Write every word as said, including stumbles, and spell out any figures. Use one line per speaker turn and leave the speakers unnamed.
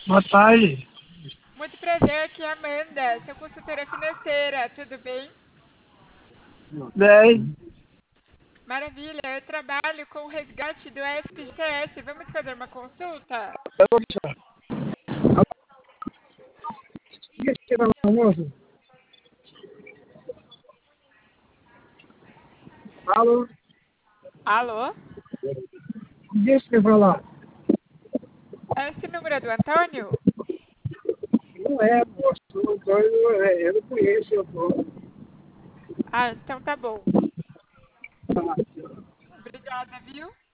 Boa tarde.
Muito prazer, aqui é a Amanda, sou consultora financeira, tudo bem?
Bem,
Maravilha, eu trabalho com o resgate do F G T S. Vamos fazer uma consulta?
diga que era almoço. Alô?
Alô?
Deixa eu falar.
Esse número é do Antônio?
Não é, moço. O Antônio, é, eu não conheço o Antônio.
Ah, então tá bom.
Tá.
Obrigada, viu?